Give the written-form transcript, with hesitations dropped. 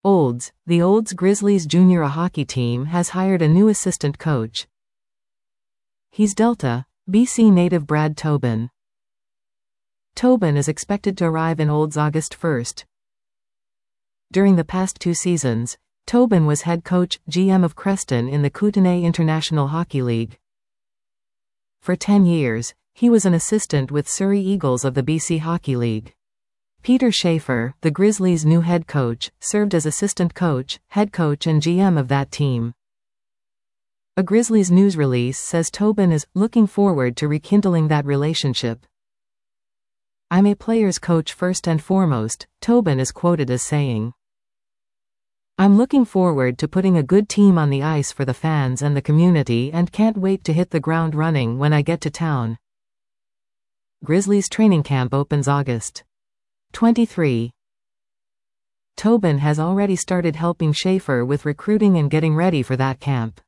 Olds, the Olds Grizzlies junior hockey team has hired a new assistant coach. He's Delta, BC native Brad Tobin. Tobin is expected to arrive in Olds August 1st. During the past 2 seasons, Tobin was head coach, GM of Creston in the Kootenay International Hockey League. For 10 years, he was an assistant with Surrey Eagles of the BC Hockey League. Peter Schaefer, the Grizzlies' new head coach, served as assistant coach, head coach and GM of that team. A Grizzlies news release says Tobin is looking forward to rekindling that relationship. "I'm a player's coach first and foremost," Tobin is quoted as saying. "I'm looking forward to putting a good team on the ice for the fans and the community and can't wait to hit the ground running when I get to town." Grizzlies training camp opens August 23. Tobin has already started helping Schaefer with recruiting and getting ready for that camp.